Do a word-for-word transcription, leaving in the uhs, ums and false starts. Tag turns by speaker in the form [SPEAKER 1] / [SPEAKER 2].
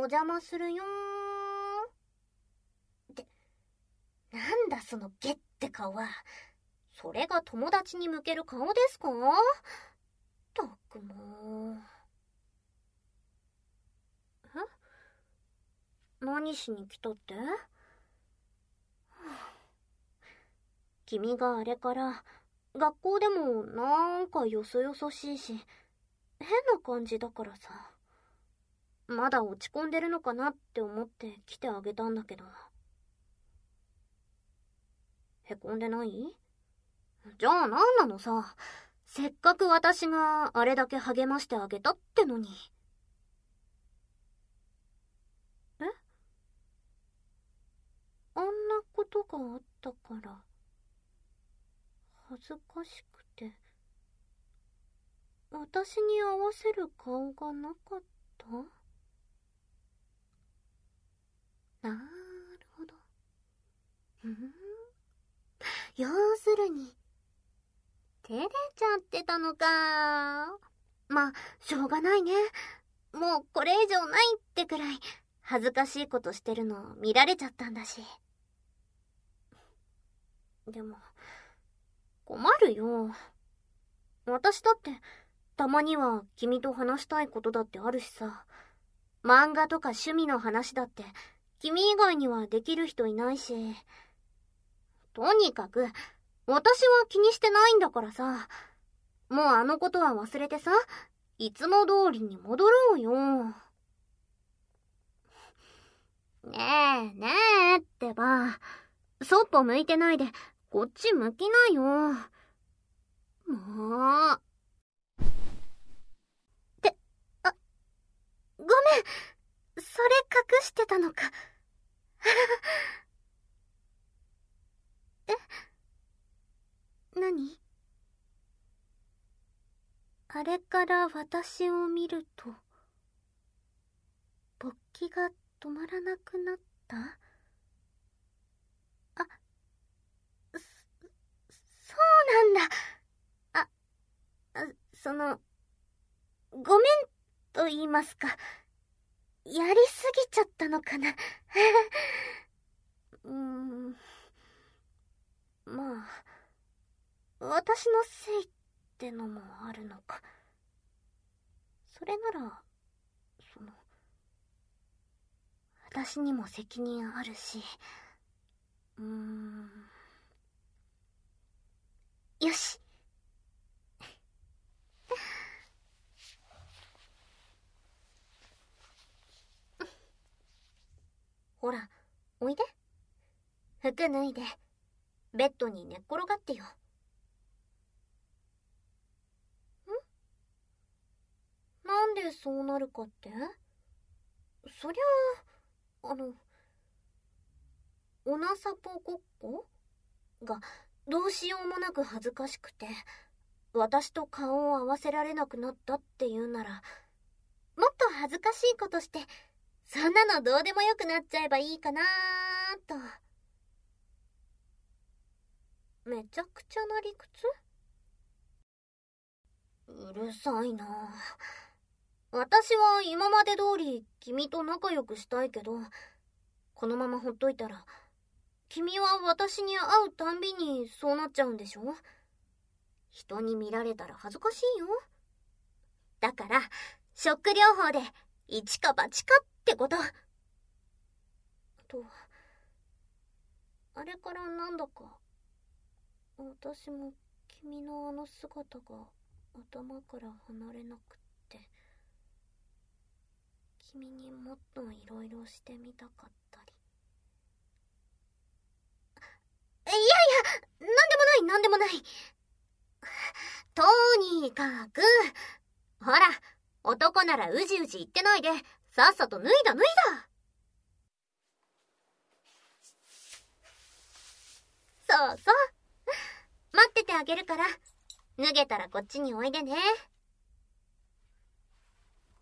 [SPEAKER 1] 邪魔するよー。って、なんだそのゲって顔は。それが友達に向ける顔ですか？ったくもう。え？何しに来たって？君があれから学校でもなんかよそよそしいし変な感じだからさ、まだ落ち込んでるのかなって思って来てあげたんだけど。へこんでない？じゃあ何なのさ。せっかく私があれだけ励ましてあげたってのに。え？あんなことがあったから恥ずかしくて私に合わせる顔がなかった？なるほど。ふん。要するに照れちゃってたのか。まあしょうがないね。もうこれ以上ないってくらい恥ずかしいことしてるの見られちゃったんだし。でも困るよ。私だってたまには君と話したいことだってあるしさ。漫画とか趣味の話だって君以外にはできる人いないし。とにかく私は気にしてないんだからさ。もうあのことは忘れてさ、いつも通りに戻ろうよ。ねえねえってば、そっぽ向いてないでこっち向きなよ。もう。って、あ、ごめん、それ隠してたのか。え？何？あれから私を見ると勃起が止まらなくなった？あ、そ、そうなんだ。あ、あその、ごめんと言いますか、やりすぎちゃったのかな。うーん、まあ、私のせいってのもあるのか。それなら、その、私にも責任あるし、うーん、よし。ほら、おいで。服脱いで、ベッドに寝っ転がってよ。ん？なんでそうなるかって？そりゃあ、あの、おなさぽごっこがどうしようもなく恥ずかしくて、私と顔を合わせられなくなったって言うなら、もっと恥ずかしいことして、そんなのどうでもよくなっちゃえばいいかなーと。めちゃくちゃな理屈？うるさいな。私は今まで通り君と仲良くしたいけど、このままほっといたら君は私に会うたんびにそうなっちゃうんでしょ？人に見られたら恥ずかしいよ。だからショック療法で一か八かってこと。と、あれからなんだか私も君のあの姿が頭から離れなくって、君にもっといろいろしてみたかったり。いやいや、なんでもないなんでもない。とにかく、ほら、男ならうじうじ言ってないでさっさと脱いだ脱いだ。そうそう、待っててあげるから、脱げたらこっちにおいでね。